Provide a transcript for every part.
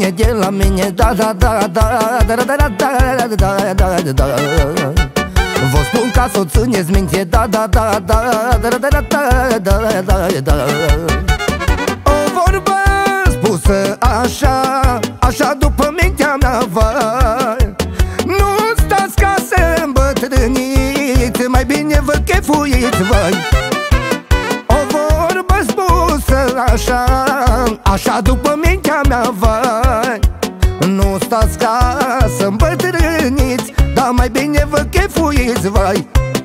bine de la mine, da, da, da, da, da, da, da, da, da, da, da, da. Vă spun ca să o țineți minte, da, da, da, da, da, da, da, da, da, da, da. O vorbă spusă așa, așa după mintea mea, vai. Nu stați ca să îmbătrâniți, mai bine vă chefuiți, vai. O vorbă spusă așa, așa după mintea mea, vai. Nu stați ca să îmbătrâniți, dar mai bine vă chefuiți, vai.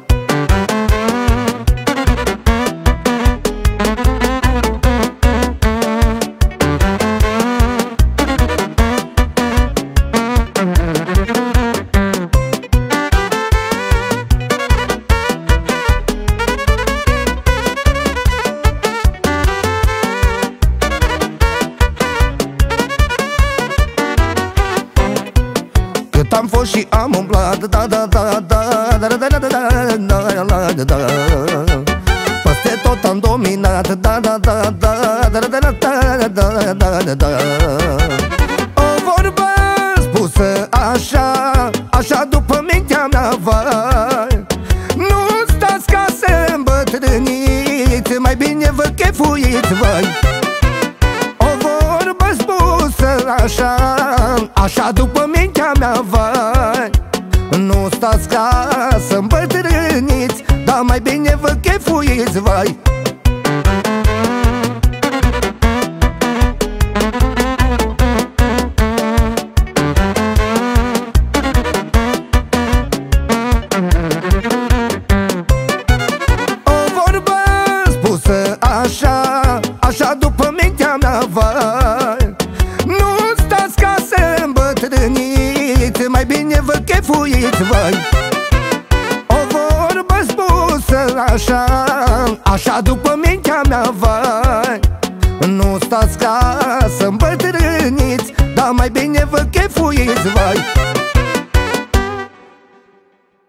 Cât am fost și am umblat, da, da, da, da, da, da, da, da, da, da, da. Peste tot am dominat, da, da, da, da, da, da, da, da, da, da, da. O vorbă spusă așa, așa după mintea mea, vai. Nu stați ca să îmbătrâniți, mai bine vă chefuiți, vai. O vorbă spusă așa, așa după mintea mea, vai. Nu stați ca să îmbătrâniți, dar mai bine vă chefuiți, vai. O vorbă spusă așa, așa după mintea mea, vai. Nu stați ca să îmbătrâniți, mai bine vă chefuiți, vai. O vorbă spusă așa, așa după mintea mea, vai. Nu stați ca să îmbătrâniți, dar mai bine vă chefuiți, vai.